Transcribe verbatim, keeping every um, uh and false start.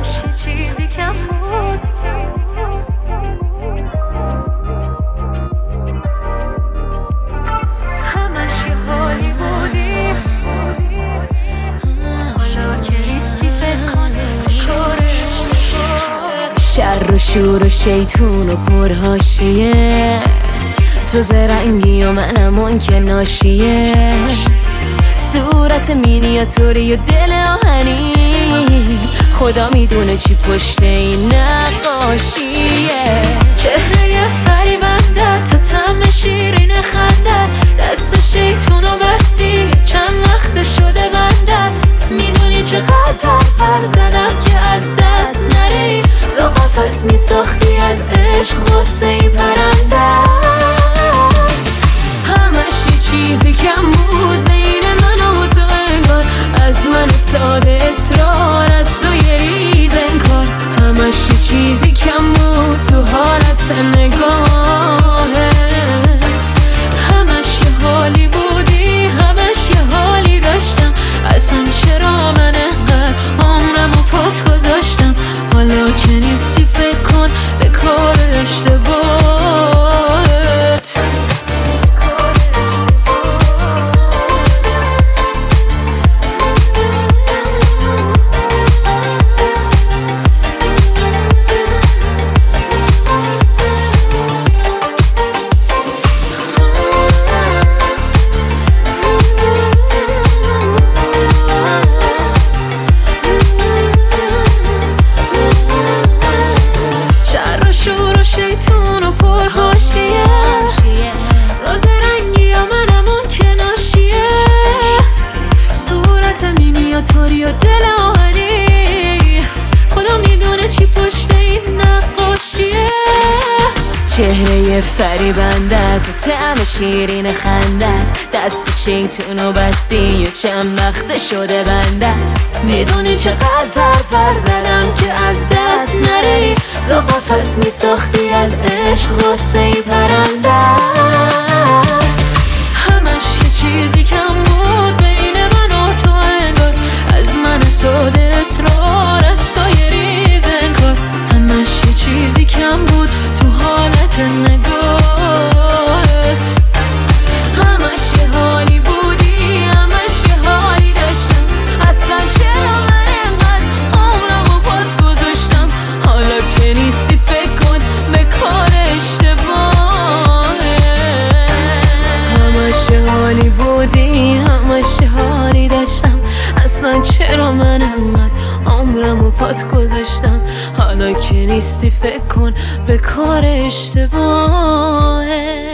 همش یه چیزی کم بود. همش یه حالی بودی، حالا که نیستی فکر کن به کارش. شر و شور و شیطون و پرهاشیه، تو زرنگی و منم اون که ناشیه. صورت مینیاتوری و دل آهنی، خدا میدونه چی پشت این نقاشیه. چهره فریبنده تا طعم شیرین خندت، دست شیطونو بستی چند وقت شده بندت. میدونی چقدر پر پر زدم که از دست نری، تو قفس میساختی از عشق واسه این پرنده. همش یه چیزی کم بود بین من و تو انگار، از من ساده اصرار از تو یه ریز انکار. همش یه چیزی کم بود تو حالت نگاهت، همش یه حالی بودی، همش یه حالی داشتم. اصلا چرا من انقدر عمرم و پات گذاشتم؟ حالا که نیستی فکر کن به کار اشتباهت. شور و شیطون و پرهاشیه، تو زرنگی یا منم اون که ناشیه. صورت مینیاتوری و دل آهنی، خدا میدونه چی پشت این نقاشیه. چهره فریبنده تو طعم شیرین خندت، دست شیطونو بستی و چند وقت شده بندت. میدونی چقدر پر پر زدم که از دست نری، تو قفس میساختی از عشق واسه این پرنده. همش یه چیزی کم بود بین من و تو انگار، از من ساده اصرار از تو یه ریز انکار. همش یه چیزی کم بود تو حالت نگاهت. همش یه حالی بودی، همش یه حالی داشتم. اصلا چرا من انقدر عمرم و پات گذاشتم؟ حالا که نیستی فکر کن به کار اشتباهت. همش یه حالی بودی، همش یه حالی داشتم. اصلا چرا من انقدر عمرم و پات گذاشتم؟ حالا که نیستی فکر کن به کار اشتباهت.